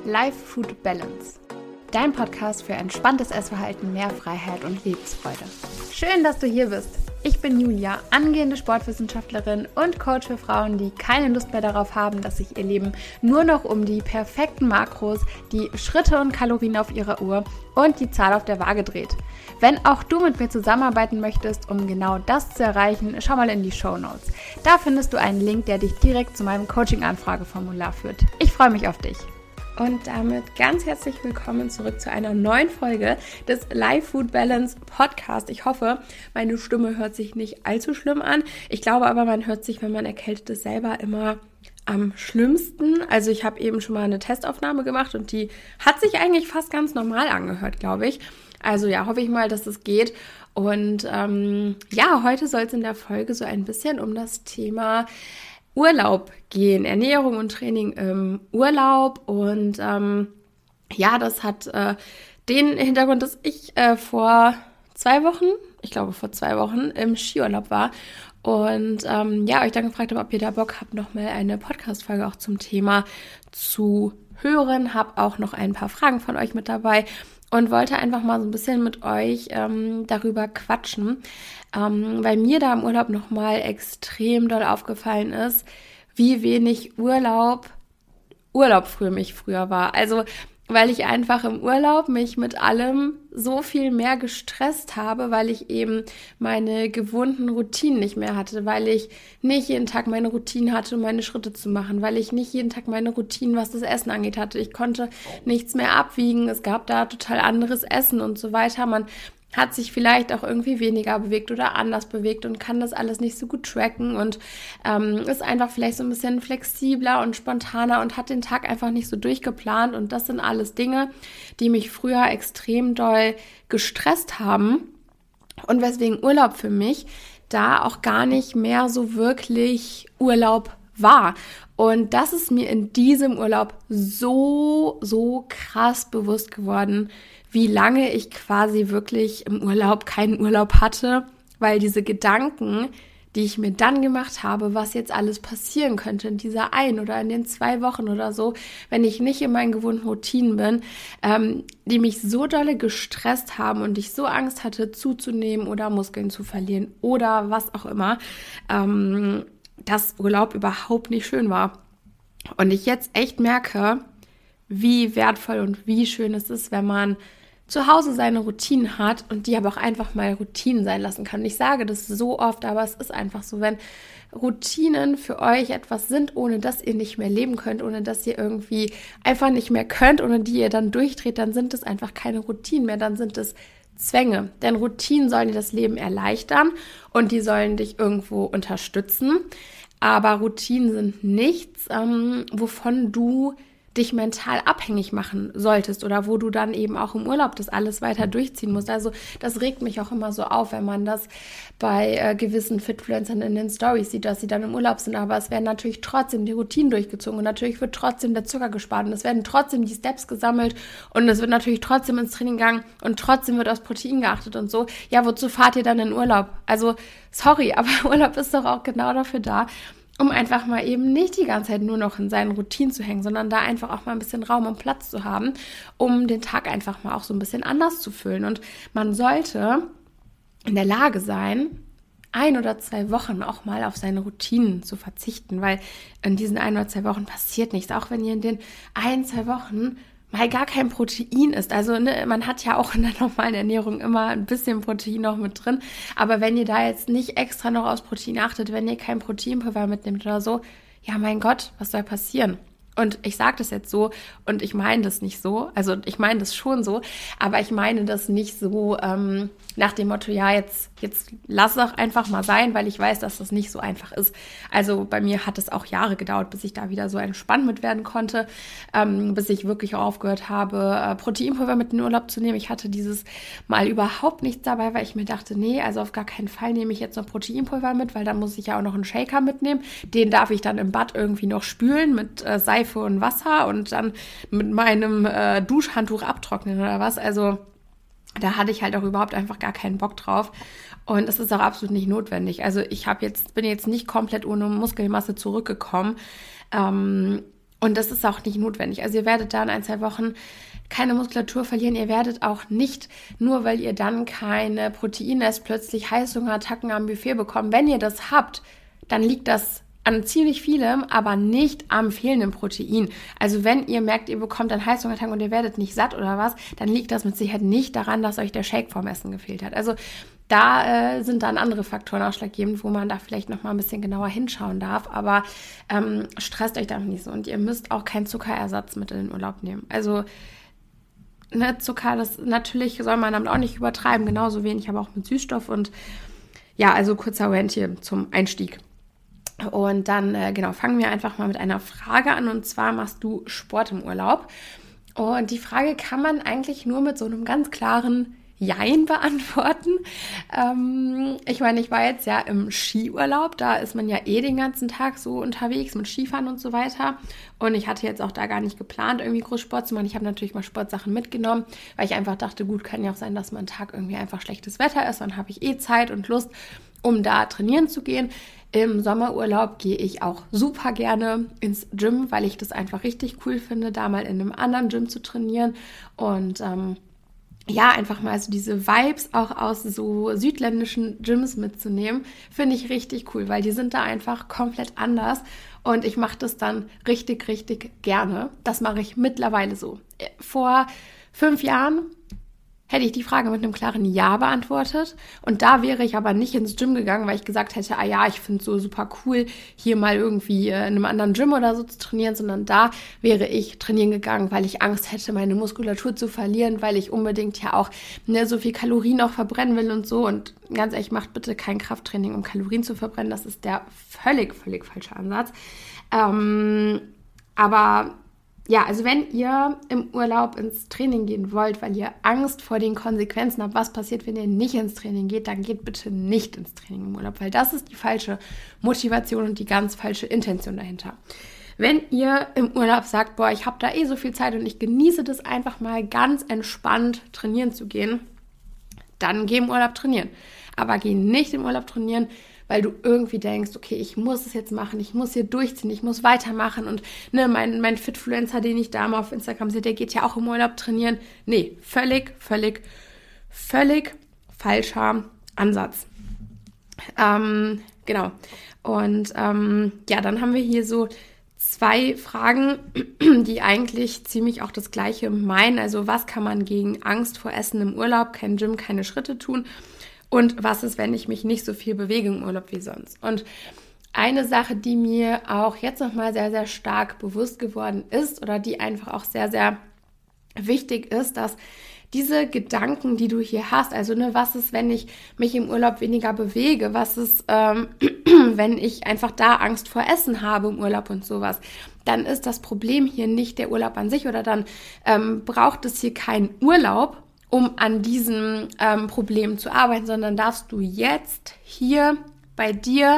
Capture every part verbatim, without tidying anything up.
Life Food Balance, dein Podcast für entspanntes Essverhalten, mehr Freiheit und Lebensfreude. Schön, dass du hier bist. Ich bin Julia, angehende Sportwissenschaftlerin und Coach für Frauen, die keine Lust mehr darauf haben, dass sich ihr Leben nur noch um die perfekten Makros, die Schritte und Kalorien auf ihrer Uhr und die Zahl auf der Waage dreht. Wenn auch du mit mir zusammenarbeiten möchtest, um genau das zu erreichen, schau mal in die Shownotes. Da findest du einen Link, der dich direkt zu meinem Coaching-Anfrageformular führt. Ich freue mich auf dich. Und damit ganz herzlich willkommen zurück zu einer neuen Folge des Life Food Balance Podcast. Ich hoffe, meine Stimme hört sich nicht allzu schlimm an. Ich glaube aber, man hört sich, wenn man erkältet ist, selber immer am schlimmsten. Also ich habe eben schon mal eine Testaufnahme gemacht und die hat sich eigentlich fast ganz normal angehört, glaube ich. Also ja, hoffe ich mal, dass es geht. Und ähm, ja, heute soll es in der Folge so ein bisschen um das Thema Urlaub gehen, Ernährung und Training im Urlaub. Und ähm, ja, das hat äh, den Hintergrund, dass ich äh, vor zwei Wochen, ich glaube vor zwei Wochen, im Skiurlaub war. Und ähm, ja, euch dann gefragt habe, ob ihr da Bock habt, nochmal eine Podcast-Folge auch zum Thema zu hören. Habe auch noch ein paar Fragen von euch mit dabei und wollte einfach mal so ein bisschen mit euch ähm, darüber quatschen, ähm, weil mir da im Urlaub nochmal extrem doll aufgefallen ist, wie wenig Urlaub Urlaub für mich früher war. Also weil ich einfach im Urlaub mich mit allem so viel mehr gestresst habe, weil ich eben meine gewohnten Routinen nicht mehr hatte, weil ich nicht jeden Tag meine Routinen hatte, um meine Schritte zu machen, weil ich nicht jeden Tag meine Routinen, was das Essen angeht, hatte. Ich konnte nichts mehr abwiegen, es gab da total anderes Essen und so weiter. Man hat sich vielleicht auch irgendwie weniger bewegt oder anders bewegt und kann das alles nicht so gut tracken und ähm, ist einfach vielleicht so ein bisschen flexibler und spontaner und hat den Tag einfach nicht so durchgeplant. Und das sind alles Dinge, die mich früher extrem doll gestresst haben und weswegen Urlaub für mich da auch gar nicht mehr so wirklich Urlaub war. Und das ist mir in diesem Urlaub so, so krass bewusst geworden, wie lange ich quasi wirklich im Urlaub keinen Urlaub hatte, weil diese Gedanken, die ich mir dann gemacht habe, was jetzt alles passieren könnte in dieser ein oder in den zwei Wochen oder so, wenn ich nicht in meinen gewohnten Routinen bin, ähm, die mich so dolle gestresst haben und ich so Angst hatte, zuzunehmen oder Muskeln zu verlieren oder was auch immer, ähm, dass Urlaub überhaupt nicht schön war. Und ich jetzt echt merke, wie wertvoll und wie schön es ist, wenn man zu Hause seine Routinen hat und die aber auch einfach mal Routinen sein lassen kann. Und ich sage das so oft, aber es ist einfach so, wenn Routinen für euch etwas sind, ohne dass ihr nicht mehr leben könnt, ohne dass ihr irgendwie einfach nicht mehr könnt, ohne die ihr dann durchdreht, dann sind es einfach keine Routinen mehr, dann sind es Zwänge. Denn Routinen sollen dir das Leben erleichtern und die sollen dich irgendwo unterstützen. Aber Routinen sind nichts, ähm, wovon du dich mental abhängig machen solltest oder wo du dann eben auch im Urlaub das alles weiter durchziehen musst. Also das regt mich auch immer so auf, wenn man das bei äh, gewissen Fitfluencern in den Stories sieht, dass sie dann im Urlaub sind, aber es werden natürlich trotzdem die Routinen durchgezogen und natürlich wird trotzdem der Zucker gespart und es werden trotzdem die Steps gesammelt und es wird natürlich trotzdem ins Training gegangen und trotzdem wird aufs Protein geachtet und so. Ja, wozu fahrt ihr dann in Urlaub? Also sorry, aber Urlaub ist doch auch genau dafür da, um einfach mal eben nicht die ganze Zeit nur noch in seinen Routinen zu hängen, sondern da einfach auch mal ein bisschen Raum und Platz zu haben, um den Tag einfach mal auch so ein bisschen anders zu füllen. Und man sollte in der Lage sein, ein oder zwei Wochen auch mal auf seine Routinen zu verzichten, weil in diesen ein oder zwei Wochen passiert nichts. Auch wenn ihr in den ein, zwei Wochen mal gar kein Protein ist. Also ne, man hat ja auch in der normalen Ernährung immer ein bisschen Protein noch mit drin. Aber wenn ihr da jetzt nicht extra noch aufs Protein achtet, wenn ihr kein Proteinpulver mitnehmt oder so, ja mein Gott, was soll passieren? Und ich sage das jetzt so und ich meine das nicht so, also ich meine das schon so, aber ich meine das nicht so ähm, nach dem Motto, ja jetzt, jetzt lass doch einfach mal sein, weil ich weiß, dass das nicht so einfach ist. Also bei mir hat es auch Jahre gedauert, bis ich da wieder so entspannt mit werden konnte, ähm, bis ich wirklich aufgehört habe, äh, Proteinpulver mit in den Urlaub zu nehmen. Ich hatte dieses Mal überhaupt nichts dabei, weil ich mir dachte, nee, also auf gar keinen Fall nehme ich jetzt noch Proteinpulver mit, weil dann muss ich ja auch noch einen Shaker mitnehmen. Den darf ich dann im Bad irgendwie noch spülen mit äh, Seife und Wasser und dann mit meinem äh, Duschhandtuch abtrocknen oder was. Also da hatte ich halt auch überhaupt einfach gar keinen Bock drauf. Und es ist auch absolut nicht notwendig. Also ich habe jetzt bin jetzt nicht komplett ohne Muskelmasse zurückgekommen. Ähm, Und das ist auch nicht notwendig. Also ihr werdet da in ein, zwei Wochen keine Muskulatur verlieren. Ihr werdet auch nicht, nur weil ihr dann keine Proteine esst, plötzlich Heißhungerattacken am Buffet bekommen. Wenn ihr das habt, dann liegt das an ziemlich vielem, aber nicht am fehlenden Protein. Also wenn ihr merkt, ihr bekommt dann Heißhungerattacken und ihr werdet nicht satt oder was, dann liegt das mit Sicherheit nicht daran, dass euch der Shake vorm Essen gefehlt hat. Also da äh, sind dann andere Faktoren ausschlaggebend, wo man da vielleicht noch mal ein bisschen genauer hinschauen darf. Aber ähm, stresst euch damit nicht so. Und ihr müsst auch kein Zuckerersatz mit in den Urlaub nehmen. Also ne, Zucker, das natürlich soll man damit auch nicht übertreiben. Genauso wenig, aber auch mit Süßstoff. Und ja, also kurzer Rant hier zum Einstieg. Und dann, äh, genau, fangen wir einfach mal mit einer Frage an. Und zwar, machst du Sport im Urlaub? Und die Frage kann man eigentlich nur mit so einem ganz klaren Jein beantworten. Ähm, ich meine, ich war jetzt ja im Skiurlaub, da ist man ja eh den ganzen Tag so unterwegs mit Skifahren und so weiter. Und ich hatte jetzt auch da gar nicht geplant, irgendwie groß Sport zu machen. Ich habe natürlich mal Sportsachen mitgenommen, weil ich einfach dachte, gut, kann ja auch sein, dass mal ein Tag irgendwie einfach schlechtes Wetter ist. Dann habe ich eh Zeit und Lust, um da trainieren zu gehen. Im Sommerurlaub gehe ich auch super gerne ins Gym, weil ich das einfach richtig cool finde, da mal in einem anderen Gym zu trainieren und ähm, ja, einfach mal so diese Vibes auch aus so südländischen Gyms mitzunehmen, finde ich richtig cool, weil die sind da einfach komplett anders und ich mache das dann richtig, richtig gerne. Das mache ich mittlerweile so. Vor fünf Jahren hätte ich die Frage mit einem klaren Ja beantwortet und da wäre ich aber nicht ins Gym gegangen, weil ich gesagt hätte, ah ja, ich finde es so super cool, hier mal irgendwie in einem anderen Gym oder so zu trainieren, sondern da wäre ich trainieren gegangen, weil ich Angst hätte, meine Muskulatur zu verlieren, weil ich unbedingt ja auch ne, so viel Kalorien auch verbrennen will und so. Und ganz ehrlich, macht bitte kein Krafttraining, um Kalorien zu verbrennen. Das ist der völlig, völlig falsche Ansatz. Ähm, aber ja, also wenn ihr im Urlaub ins Training gehen wollt, weil ihr Angst vor den Konsequenzen habt, was passiert, wenn ihr nicht ins Training geht, dann geht bitte nicht ins Training im Urlaub, weil das ist die falsche Motivation und die ganz falsche Intention dahinter. Wenn ihr im Urlaub sagt, boah, ich habe da eh so viel Zeit und ich genieße das einfach mal ganz entspannt trainieren zu gehen, dann geh im Urlaub trainieren. Aber geh nicht im Urlaub trainieren, weil du irgendwie denkst, okay, ich muss es jetzt machen, ich muss hier durchziehen, ich muss weitermachen und ne, mein, mein Fitfluencer, den ich da mal auf Instagram sehe, der geht ja auch im Urlaub trainieren. Nee, völlig, völlig, völlig falscher Ansatz. Ähm, genau. Und ähm, ja, dann haben wir hier so zwei Fragen, die eigentlich ziemlich auch das Gleiche meinen. Also was kann man gegen Angst vor Essen im Urlaub, kein Gym, keine Schritte tun? Und was ist, wenn ich mich nicht so viel bewege im Urlaub wie sonst? Und eine Sache, die mir auch jetzt nochmal sehr, sehr stark bewusst geworden ist oder die einfach auch sehr, sehr wichtig ist, dass diese Gedanken, die du hier hast, also ne, was ist, wenn ich mich im Urlaub weniger bewege? Was ist, ähm, wenn ich einfach da Angst vor Essen habe im Urlaub und sowas? Dann ist das Problem hier nicht der Urlaub an sich oder dann ähm, braucht es hier keinen Urlaub, um an diesem ähm, Problem zu arbeiten, sondern darfst du jetzt hier bei dir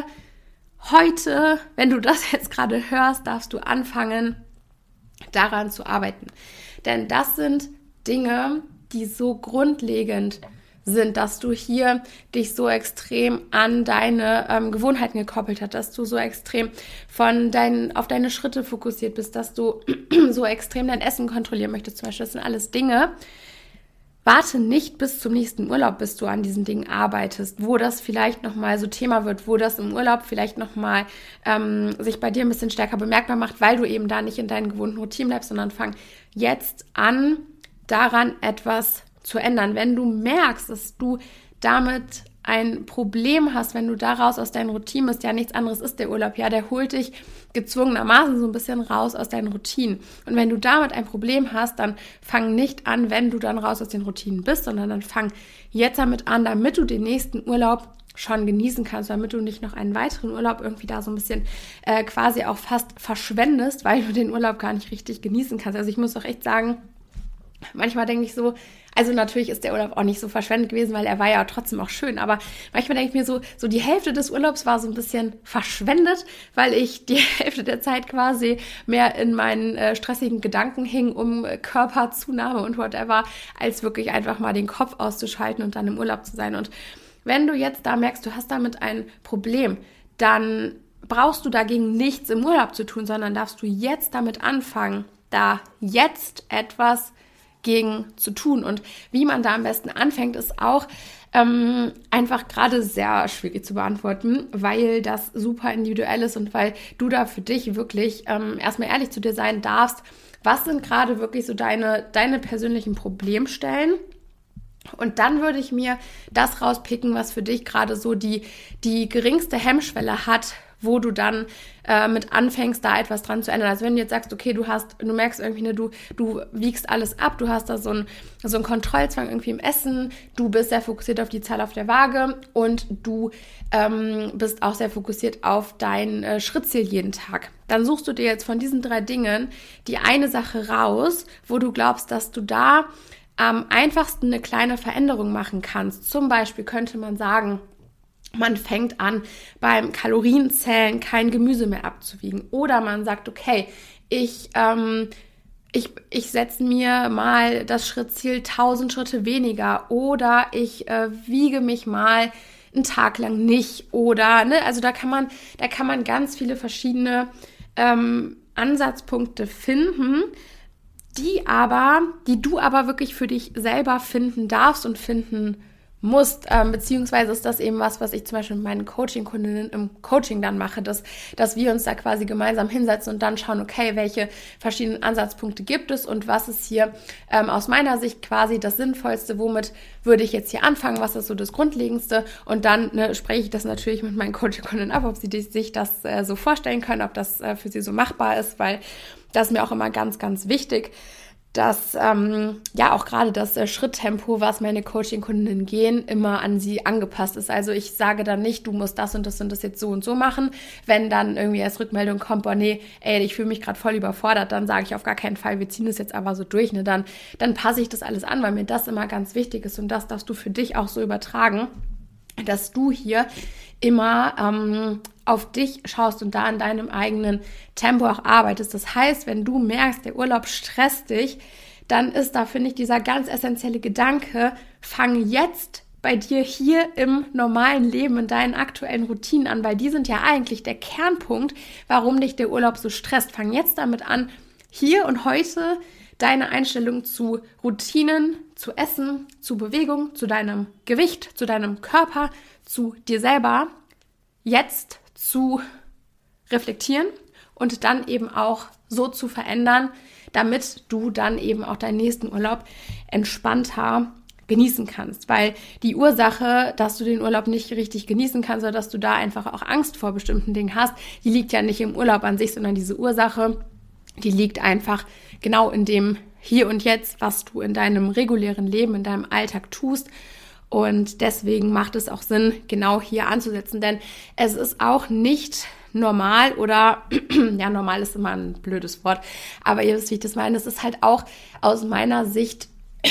heute, wenn du das jetzt gerade hörst, darfst du anfangen, daran zu arbeiten. Denn das sind Dinge, die so grundlegend sind, dass du hier dich so extrem an deine ähm, Gewohnheiten gekoppelt hast, dass du so extrem von deinen, auf deine Schritte fokussiert bist, dass du so extrem dein Essen kontrollieren möchtest. Zum Beispiel, das sind alles Dinge. Warte nicht bis zum nächsten Urlaub, bis du an diesen Dingen arbeitest, wo das vielleicht nochmal so Thema wird, wo das im Urlaub vielleicht nochmal ähm, sich bei dir ein bisschen stärker bemerkbar macht, weil du eben da nicht in deinen gewohnten Routinen bleibst, sondern fang jetzt an, daran etwas zu ändern. Wenn du merkst, dass du damit ein Problem hast, wenn du daraus aus deinen Routinen bist, ja nichts anderes ist der Urlaub, ja, der holt dich gezwungenermaßen so ein bisschen raus aus deinen Routinen. Und wenn du damit ein Problem hast, dann fang nicht an, wenn du dann raus aus den Routinen bist, sondern dann fang jetzt damit an, damit du den nächsten Urlaub schon genießen kannst, damit du nicht noch einen weiteren Urlaub irgendwie da so ein bisschen äh, quasi auch fast verschwendest, weil du den Urlaub gar nicht richtig genießen kannst. Also ich muss auch echt sagen, manchmal denke ich so, also natürlich ist der Urlaub auch nicht so verschwendet gewesen, weil er war ja trotzdem auch schön, aber manchmal denke ich mir so, so die Hälfte des Urlaubs war so ein bisschen verschwendet, weil ich die Hälfte der Zeit quasi mehr in meinen äh, stressigen Gedanken hing, um äh, Körperzunahme und whatever, als wirklich einfach mal den Kopf auszuschalten und dann im Urlaub zu sein. Und wenn du jetzt da merkst, du hast damit ein Problem, dann brauchst du dagegen nichts im Urlaub zu tun, sondern darfst du jetzt damit anfangen, da jetzt etwas gegen zu tun. Und wie man da am besten anfängt, ist auch ähm, einfach gerade sehr schwierig zu beantworten, weil das super individuell ist und weil du da für dich wirklich ähm, erstmal ehrlich zu dir sein darfst, was sind gerade wirklich so deine, deine persönlichen Problemstellen. Und dann würde ich mir das rauspicken, was für dich gerade so die, die geringste Hemmschwelle hat, wo du dann äh, mit anfängst, da etwas dran zu ändern. Also wenn du jetzt sagst, okay, du hast, du merkst irgendwie, ne, du, du wiegst alles ab, du hast da so einen so einen Kontrollzwang irgendwie im Essen, du bist sehr fokussiert auf die Zahl auf der Waage und du ähm, bist auch sehr fokussiert auf dein äh, Schrittziel jeden Tag. Dann suchst du dir jetzt von diesen drei Dingen die eine Sache raus, wo du glaubst, dass du da am einfachsten eine kleine Veränderung machen kannst. Zum Beispiel könnte man sagen, man fängt an, beim Kalorienzählen kein Gemüse mehr abzuwiegen. Oder man sagt, okay, ich, ähm, ich, ich setze mir mal das Schrittziel tausend Schritte weniger. Oder ich äh, wiege mich mal einen Tag lang nicht. Oder, ne, also da kann man, da kann man ganz viele verschiedene ähm, Ansatzpunkte finden, die aber, die du aber wirklich für dich selber finden darfst und finden musst, ähm, beziehungsweise ist das eben was, was ich zum Beispiel mit meinen Coaching-Kundinnen im Coaching dann mache, dass, dass wir uns da quasi gemeinsam hinsetzen und dann schauen, okay, welche verschiedenen Ansatzpunkte gibt es und was ist hier ähm, aus meiner Sicht quasi das Sinnvollste, womit würde ich jetzt hier anfangen, was ist so das Grundlegendste und dann ne, spreche ich das natürlich mit meinen Coaching-Kundinnen ab, ob sie die, sich das äh, so vorstellen können, ob das äh, für sie so machbar ist, weil das ist mir auch immer ganz, ganz wichtig, dass ähm, ja auch gerade das äh, Schritttempo, was meine Coaching-Kundinnen gehen, immer an sie angepasst ist. Also ich sage dann nicht, du musst das und das und das jetzt so und so machen. Wenn dann irgendwie als Rückmeldung kommt, boah nee, ey, ich fühle mich gerade voll überfordert, dann sage ich auf gar keinen Fall, wir ziehen das jetzt aber so durch. Ne? Dann, dann passe ich das alles an, weil mir das immer ganz wichtig ist und das darfst du für dich auch so übertragen, dass du hier immer ähm, auf dich schaust und da in deinem eigenen Tempo auch arbeitest. Das heißt, wenn du merkst, der Urlaub stresst dich, dann ist da, finde ich, dieser ganz essentielle Gedanke, fang jetzt bei dir hier im normalen Leben, in deinen aktuellen Routinen an, weil die sind ja eigentlich der Kernpunkt, warum dich der Urlaub so stresst. Fang jetzt damit an, hier und heute deine Einstellung zu Routinen, zu Essen, zu Bewegung, zu deinem Gewicht, zu deinem Körper, zu dir selber jetzt zu reflektieren und dann eben auch so zu verändern, damit du dann eben auch deinen nächsten Urlaub entspannter genießen kannst. Weil die Ursache, dass du den Urlaub nicht richtig genießen kannst oder dass du da einfach auch Angst vor bestimmten Dingen hast, die liegt ja nicht im Urlaub an sich, sondern diese Ursache, die liegt einfach genau in dem Hier und Jetzt, was du in deinem regulären Leben, in deinem Alltag tust. Und deswegen macht es auch Sinn, genau hier anzusetzen, denn es ist auch nicht normal oder, ja, normal ist immer ein blödes Wort, aber ihr wisst, wie ich das meine, es ist halt auch aus meiner Sicht,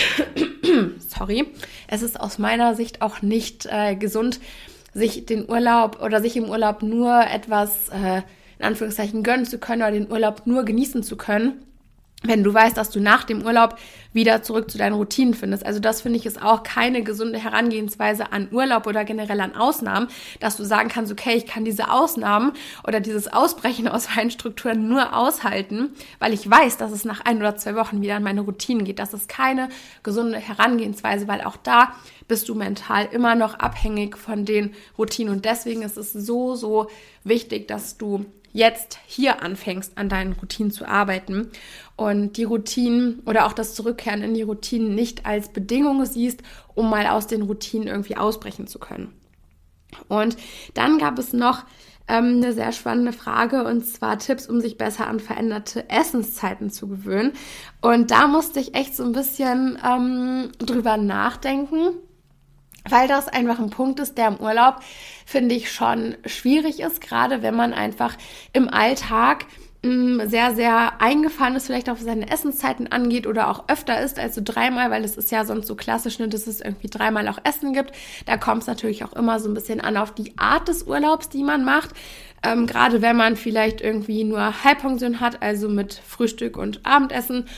sorry, es ist aus meiner Sicht auch nicht äh, gesund, sich den Urlaub oder sich im Urlaub nur etwas, äh, in Anführungszeichen, gönnen zu können oder den Urlaub nur genießen zu können, wenn du weißt, dass du nach dem Urlaub wieder zurück zu deinen Routinen findest. Also das, finde ich, ist auch keine gesunde Herangehensweise an Urlaub oder generell an Ausnahmen, dass du sagen kannst, okay, ich kann diese Ausnahmen oder dieses Ausbrechen aus meinen Strukturen nur aushalten, weil ich weiß, dass es nach ein oder zwei Wochen wieder an meine Routinen geht. Das ist keine gesunde Herangehensweise, weil auch da bist du mental immer noch abhängig von den Routinen. Und deswegen ist es so, so wichtig, dass du jetzt hier anfängst, an deinen Routinen zu arbeiten und die Routinen oder auch das Zurückkehren in die Routinen nicht als Bedingung siehst, um mal aus den Routinen irgendwie ausbrechen zu können. Und dann gab es noch ähm, eine sehr spannende Frage, und zwar Tipps, um sich besser an veränderte Essenszeiten zu gewöhnen. Und da musste ich echt so ein bisschen ähm, drüber nachdenken, weil das einfach ein Punkt ist, der im Urlaub, finde ich, schon schwierig ist, gerade wenn man einfach im Alltag mh, sehr, sehr eingefahren ist, vielleicht auf seine Essenszeiten angeht oder auch öfter isst als so dreimal, weil es ist ja sonst so klassisch, ne, dass es irgendwie dreimal auch Essen gibt. Da kommt es natürlich auch immer so ein bisschen an auf die Art des Urlaubs, die man macht. Ähm, gerade wenn man vielleicht irgendwie nur Halbpension hat, also mit Frühstück und Abendessen,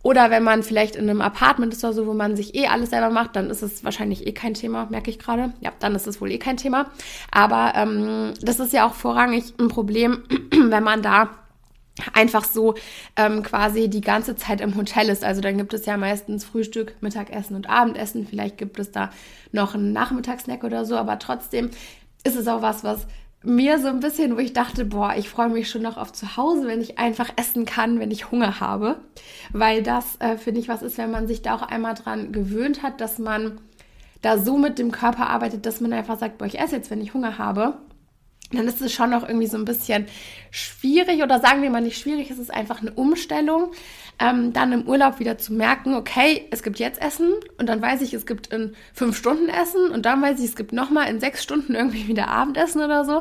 Oder wenn man vielleicht in einem Apartment ist oder so, wo man sich eh alles selber macht, dann ist es wahrscheinlich eh kein Thema, merke ich gerade. Ja, dann ist es wohl eh kein Thema. Aber ähm, das ist ja auch vorrangig ein Problem, wenn man da einfach so ähm, quasi die ganze Zeit im Hotel ist. Also dann gibt es ja meistens Frühstück, Mittagessen und Abendessen. Vielleicht gibt es da noch einen Nachmittagssnack oder so, aber trotzdem ist es auch was, was mir so ein bisschen, wo ich dachte, boah, ich freue mich schon noch auf zu Hause, wenn ich einfach essen kann, wenn ich Hunger habe. Weil das, äh, finde ich, was ist, wenn man sich da auch einmal dran gewöhnt hat, dass man da so mit dem Körper arbeitet, dass man einfach sagt, boah, ich esse jetzt, wenn ich Hunger habe. Dann ist es schon noch irgendwie so ein bisschen schwierig oder sagen wir mal nicht schwierig, es ist einfach eine Umstellung, ähm, dann im Urlaub wieder zu merken, okay, es gibt jetzt Essen und dann weiß ich, es gibt in fünf Stunden Essen und dann weiß ich, es gibt nochmal in sechs Stunden irgendwie wieder Abendessen oder so.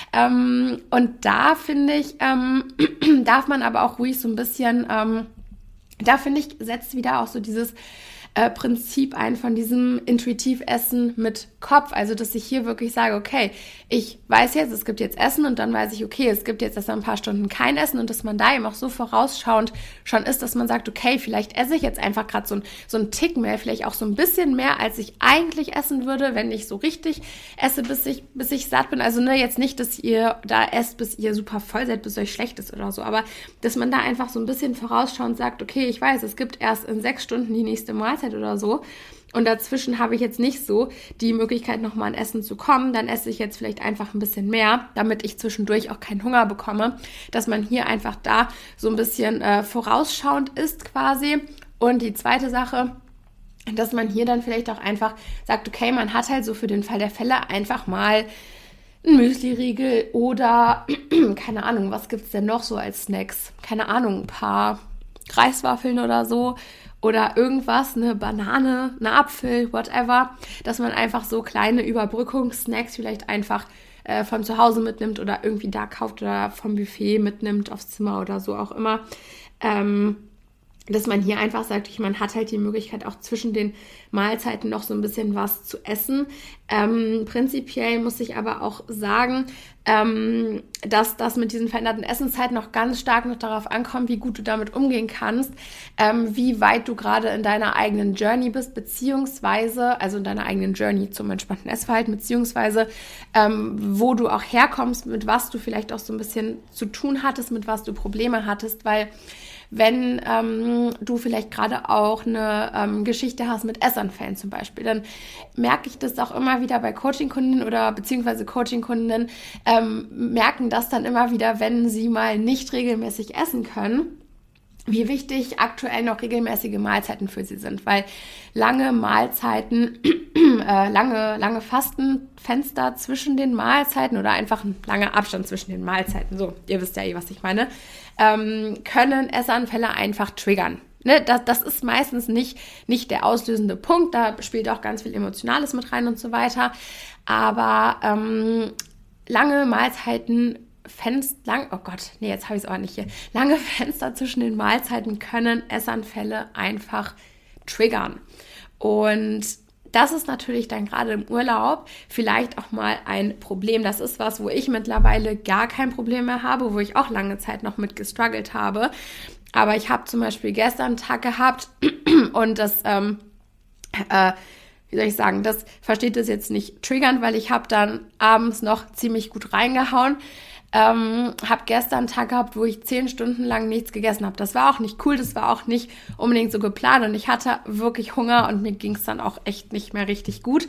Ähm, und da finde ich, ähm, darf man aber auch ruhig so ein bisschen, ähm, da finde ich, setzt wieder auch so dieses Äh, Prinzip ein von diesem Intuitivessen mit Kopf. Also, dass ich hier wirklich sage, okay, ich weiß jetzt, es gibt jetzt Essen und dann weiß ich, okay, es gibt jetzt erst ein paar Stunden kein Essen und dass man da eben auch so vorausschauend schon ist, dass man sagt, okay, vielleicht esse ich jetzt einfach gerade so ein, so ein Tick mehr, vielleicht auch so ein bisschen mehr, als ich eigentlich essen würde, wenn ich so richtig esse, bis ich, bis ich satt bin. Also, ne, jetzt nicht, dass ihr da esst, bis ihr super voll seid, bis euch schlecht ist oder so, aber dass man da einfach so ein bisschen vorausschauend sagt, okay, ich weiß, es gibt erst in sechs Stunden die nächste Mahlzeit oder so und dazwischen habe ich jetzt nicht so die Möglichkeit, nochmal an Essen zu kommen, dann esse ich jetzt vielleicht einfach ein bisschen mehr, damit ich zwischendurch auch keinen Hunger bekomme, dass man hier einfach da so ein bisschen äh, vorausschauend ist quasi. Und die zweite Sache, dass man hier dann vielleicht auch einfach sagt, okay, man hat halt so für den Fall der Fälle einfach mal ein Müsli-Riegel oder keine Ahnung, was gibt es denn noch so als Snacks? Keine Ahnung, ein paar Reiswaffeln oder so. Oder irgendwas, eine Banane, ein Apfel, whatever, dass man einfach so kleine Überbrückungssnacks vielleicht einfach äh, von zu Hause mitnimmt oder irgendwie da kauft oder vom Buffet mitnimmt aufs Zimmer oder so auch immer. Ähm, dass man hier einfach sagt, man hat halt die Möglichkeit auch zwischen den Mahlzeiten noch so ein bisschen was zu essen. Ähm, prinzipiell muss ich aber auch sagen, ähm, dass das mit diesen veränderten Essenszeiten noch ganz stark noch darauf ankommt, wie gut du damit umgehen kannst, ähm, wie weit du gerade in deiner eigenen Journey bist, beziehungsweise, also in deiner eigenen Journey zum entspannten Essverhalten, beziehungsweise ähm, wo du auch herkommst, mit was du vielleicht auch so ein bisschen zu tun hattest, mit was du Probleme hattest, weil wenn ähm, du vielleicht gerade auch eine ähm, Geschichte hast mit Essanfällen zum Beispiel, dann merke ich das auch immer wieder bei Coaching-Kundinnen oder beziehungsweise Coaching-Kundinnen ähm, merken das dann immer wieder, wenn sie mal nicht regelmäßig essen können, wie wichtig aktuell noch regelmäßige Mahlzeiten für sie sind, weil lange Mahlzeiten, äh, lange, lange Fastenfenster zwischen den Mahlzeiten oder einfach ein langer Abstand zwischen den Mahlzeiten, so, ihr wisst ja eh, was ich meine, ähm, können Essanfälle einfach triggern. Ne, das, das ist meistens nicht, nicht der auslösende Punkt, da spielt auch ganz viel Emotionales mit rein und so weiter, aber ähm, lange Mahlzeiten Fenster, lang, oh Gott, nee, jetzt habe ich es aber nicht hier. Lange Fenster zwischen den Mahlzeiten können Essanfälle einfach triggern. Und das ist natürlich dann gerade im Urlaub vielleicht auch mal ein Problem. Das ist was, wo ich mittlerweile gar kein Problem mehr habe, wo ich auch lange Zeit noch mit gestruggelt habe. Aber ich habe zum Beispiel gestern einen Tag gehabt und das, ähm, äh, wie soll ich sagen, das versteht das jetzt nicht triggernd, weil ich habe dann abends noch ziemlich gut reingehauen. Ähm, habe gestern einen Tag gehabt, wo ich zehn Stunden lang nichts gegessen habe. Das war auch nicht cool, das war auch nicht unbedingt so geplant und ich hatte wirklich Hunger und mir ging es dann auch echt nicht mehr richtig gut.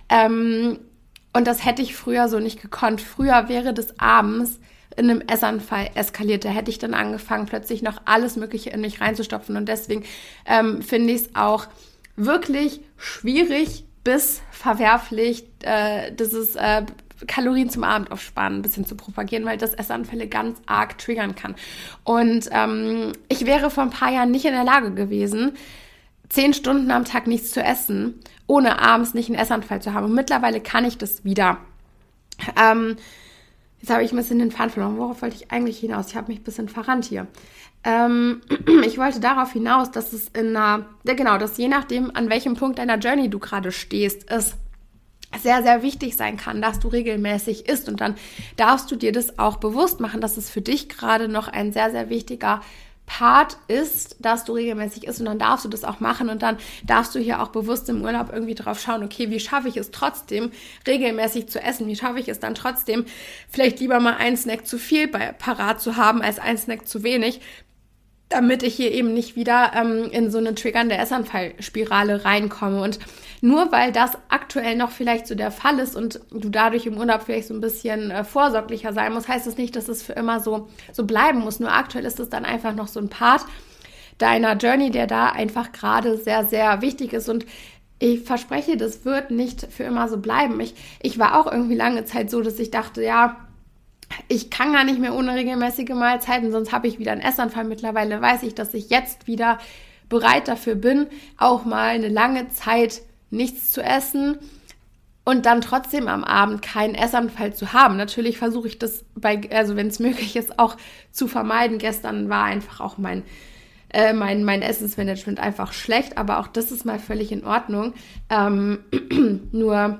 Ähm, und das hätte ich früher so nicht gekonnt. Früher wäre das abends in einem Essanfall eskaliert. Da hätte ich dann angefangen, plötzlich noch alles Mögliche in mich reinzustopfen und deswegen ähm, finde ich es auch wirklich schwierig bis verwerflich, äh, das ist äh, Kalorien zum Abend aufsparen ein bisschen zu propagieren, weil das Essanfälle ganz arg triggern kann. Und ähm, ich wäre vor ein paar Jahren nicht in der Lage gewesen, zehn Stunden am Tag nichts zu essen, ohne abends nicht einen Essanfall zu haben. Und mittlerweile kann ich das wieder. Ähm, jetzt habe ich ein bisschen den Faden verloren. Worauf wollte ich eigentlich hinaus? Ich habe mich ein bisschen verrannt hier. Ähm, ich wollte darauf hinaus, dass es in einer, ja genau, dass je nachdem, an welchem Punkt deiner Journey du gerade stehst, ist sehr, sehr wichtig sein kann, dass du regelmäßig isst und dann darfst du dir das auch bewusst machen, dass es für dich gerade noch ein sehr, sehr wichtiger Part ist, dass du regelmäßig isst und dann darfst du das auch machen und dann darfst du hier auch bewusst im Urlaub irgendwie drauf schauen, okay, wie schaffe ich es trotzdem, regelmäßig zu essen, wie schaffe ich es dann trotzdem, vielleicht lieber mal einen Snack zu viel bei, parat zu haben, als einen Snack zu wenig, damit ich hier eben nicht wieder ähm, in so eine triggernde Essanfallspirale reinkomme. Und nur weil das aktuell noch vielleicht so der Fall ist und du dadurch im Urlaub vielleicht so ein bisschen äh, vorsorglicher sein musst, heißt das nicht, dass es für immer so, so bleiben muss. Nur aktuell ist es dann einfach noch so ein Part deiner Journey, der da einfach gerade sehr, sehr wichtig ist. Und ich verspreche, das wird nicht für immer so bleiben. Ich, ich war auch irgendwie lange Zeit so, dass ich dachte, ja, ich kann gar nicht mehr ohne regelmäßige Mahlzeiten, sonst habe ich wieder einen Essanfall. Mittlerweile weiß ich, dass ich jetzt wieder bereit dafür bin, auch mal eine lange Zeit nichts zu essen und dann trotzdem am Abend keinen Essanfall zu haben. Natürlich versuche ich das, bei, also wenn es möglich ist, auch zu vermeiden. Gestern war einfach auch mein, äh, mein, mein Essensmanagement einfach schlecht, aber auch das ist mal völlig in Ordnung. Ähm, nur...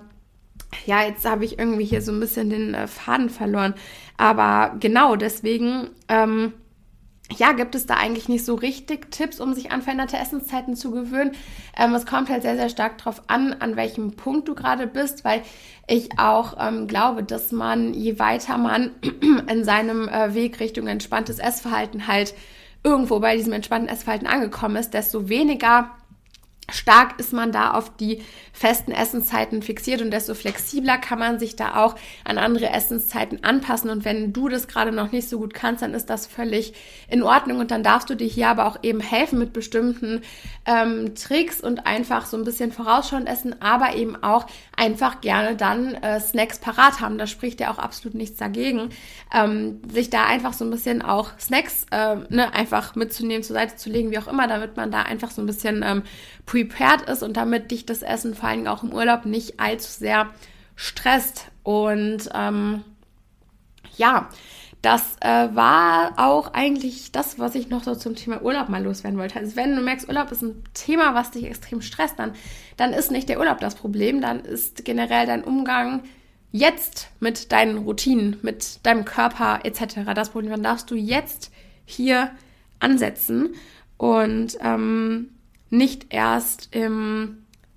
Ja, jetzt habe ich irgendwie hier so ein bisschen den äh, Faden verloren. Aber genau deswegen, ähm, ja, gibt es da eigentlich nicht so richtig Tipps, um sich an veränderte Essenszeiten zu gewöhnen. Ähm, es kommt halt sehr, sehr stark drauf an, an welchem Punkt du gerade bist, weil ich auch ähm, glaube, dass man, je weiter man in seinem äh, Weg Richtung entspanntes Essverhalten halt irgendwo bei diesem entspannten Essverhalten angekommen ist, desto weniger stark ist man da auf die festen Essenszeiten fixiert und desto flexibler kann man sich da auch an andere Essenszeiten anpassen. Und wenn du das gerade noch nicht so gut kannst, dann ist das völlig in Ordnung und dann darfst du dir hier aber auch eben helfen mit bestimmten ähm, Tricks und einfach so ein bisschen vorausschauend essen, aber eben auch einfach gerne dann äh, Snacks parat haben. Da spricht ja auch absolut nichts dagegen, ähm, sich da einfach so ein bisschen auch Snacks äh, ne, einfach mitzunehmen, zur Seite zu legen, wie auch immer, damit man da einfach so ein bisschen ähm, prepared ist und damit dich das Essen vor allem auch im Urlaub nicht allzu sehr stresst. Und ähm, ja, das äh, war auch eigentlich das, was ich noch so zum Thema Urlaub mal loswerden wollte. Also wenn du merkst, Urlaub ist ein Thema, was dich extrem stresst, dann, dann ist nicht der Urlaub das Problem, dann ist generell dein Umgang jetzt mit deinen Routinen, mit deinem Körper et cetera das Problem. Dann darfst du jetzt hier ansetzen und ähm, nicht erst im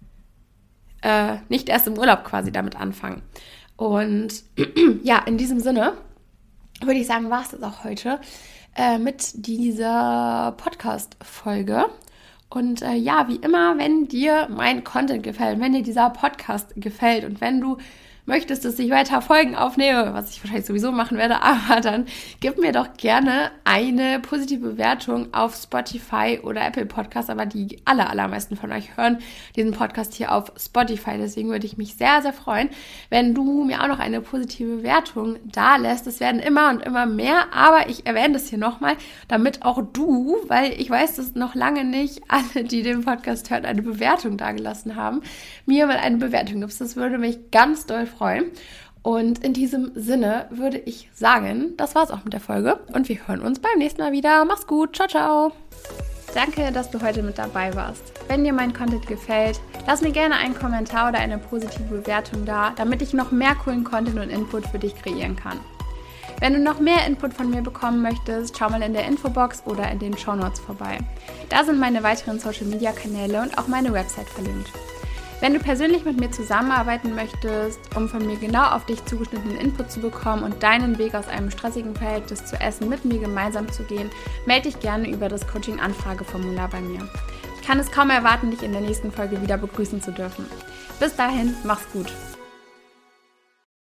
äh, nicht erst im Urlaub quasi damit anfangen. Und ja, in diesem Sinne würde ich sagen, war es das auch heute äh, mit dieser Podcast-Folge. Und äh, ja, wie immer, wenn dir mein Content gefällt, wenn dir dieser Podcast gefällt und wenn du möchtest, dass ich weiter Folgen aufnehme, was ich wahrscheinlich sowieso machen werde, aber dann gib mir doch gerne eine positive Bewertung auf Spotify oder Apple Podcasts, aber die aller, allermeisten von euch hören diesen Podcast hier auf Spotify, deswegen würde ich mich sehr, sehr freuen, wenn du mir auch noch eine positive Bewertung da lässt. Es werden immer und immer mehr, aber ich erwähne das hier nochmal, damit auch du, weil ich weiß, dass noch lange nicht alle, die den Podcast hören, eine Bewertung dagelassen haben, mir mal eine Bewertung gibst. Das würde mich ganz doll freuen. Und in diesem Sinne würde ich sagen, das war's auch mit der Folge und wir hören uns beim nächsten Mal wieder. Mach's gut, ciao, ciao. Danke, dass du heute mit dabei warst. Wenn dir mein Content gefällt, lass mir gerne einen Kommentar oder eine positive Bewertung da, damit ich noch mehr coolen Content und Input für dich kreieren kann. Wenn du noch mehr Input von mir bekommen möchtest, schau mal in der Infobox oder in den Shownotes vorbei. Da sind meine weiteren Social-Media-Kanäle und auch meine Website verlinkt. Wenn du persönlich mit mir zusammenarbeiten möchtest, um von mir genau auf dich zugeschnittenen Input zu bekommen und deinen Weg aus einem stressigen Verhältnis zu Essen mit mir gemeinsam zu gehen, melde dich gerne über das Coaching-Anfrageformular bei mir. Ich kann es kaum erwarten, dich in der nächsten Folge wieder begrüßen zu dürfen. Bis dahin, mach's gut!